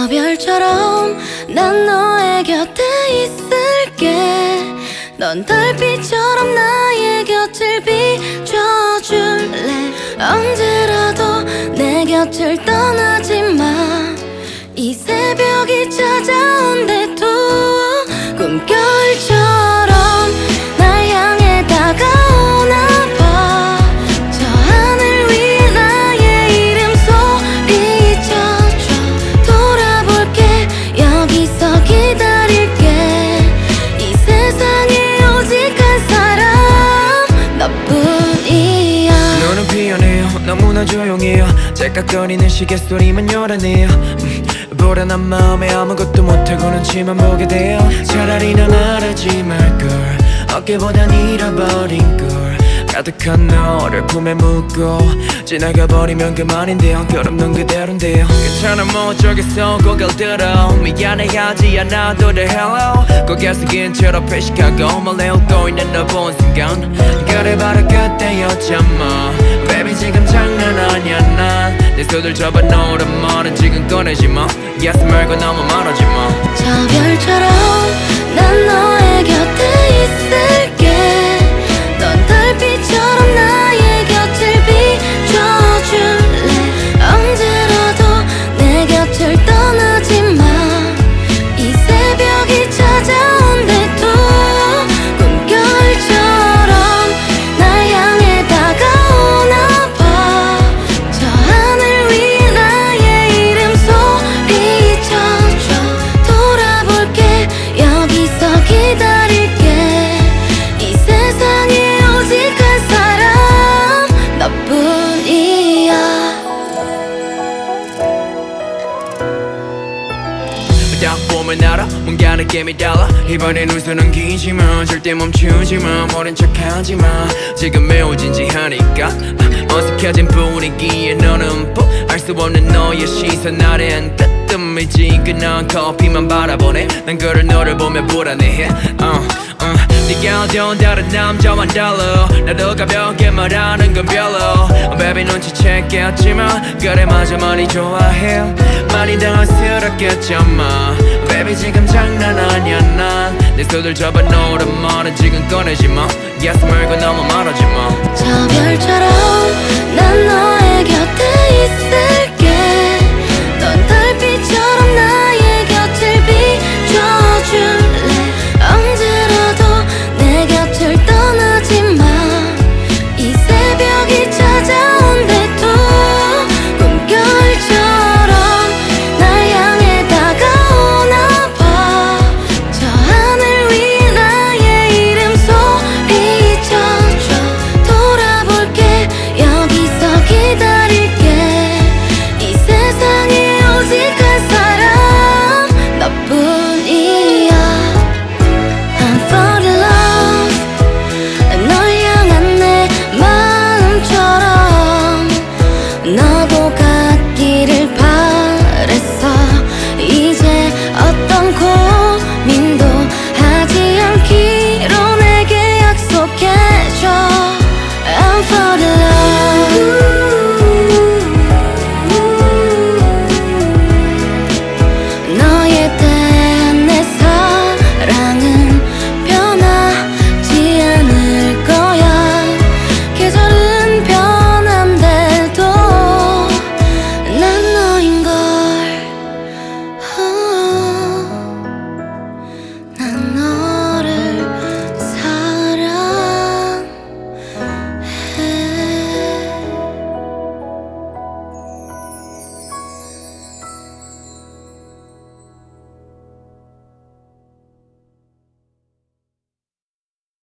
별처럼 난 너의 곁에 있을게. 넌 달빛처럼 나의 곁을 비춰줄래. 언제라도 내 곁을 떠나지 마. 이 새벽이 찾아온대도 꿈결처럼 날 향해 다가오나 봐. 저 하늘 위에 나의 이름 소리쳐줘. 돌아볼게, 여기서 기다릴게. 이 세상에 오직 한 사람 너뿐이야. 눈은 피어내요, 너무나 조용해요. 째깍거리는 시계 소리만 요란해요. 불안한 마음에 아무것도 못하고는 치만 보게 돼요. 차라리 넌 알아지 말걸. 어깨보단 잃어버린 걸. 가득한 너를 품에 묻고 지나가버리면 그만인데요. 그럼 넌 그대로인데요. 괜찮아 뭐 어쩌겠어 고개를 들어. 미안해하지 않아도 돼 hello. 고개를 긴 채로 표식하고 몰래 웃고 있는 너 본 순간 그래 바로 그때였잖아. Baby 지금 장난 아니야 난. 내 손을 잡아 놓으란 말은 지금 꺼내지 마. Yes 말고 너무 말하지 마. 저 별처럼 난 너의 곁에 있을게. 넌 달빛처럼 나의 곁을 비춰줄래. 언제라도 내 곁을 떠나지 마. 이 새벽이 찾아온대도 꿈결처럼 날 향해 다가오나 봐. 저 하늘 위에 나의 이름 소리쳐줘. 돌아볼게, 여기서 기다릴게. 이 세상에 오직 한 사람 너뿐이야. 딱 보면 알아 뭔가 느낌이 달라. 이번엔 웃음은 기지마. 절대 멈추지마. 모른 척하지마. 지금 매우 진지하니까. 어색해진 분위기에 너는 알 수 없는 너의 시선 아래엔 뜨뜻미지근한 커피만 바라보네. 난 그럴 너를 보며 불안해해. 네가 어두운 다른 남자와는 달라. 나도 가볍게 말하는 건 별로. Baby 눈치챘겠지만 그래 맞아 많이 좋아해. 많이 당황스럽겠지만 Baby 지금 장난 아니야 난. 내 손을 잡아 놓으란 말은 지금 꺼내지 마. Yes 말고 너무 말하지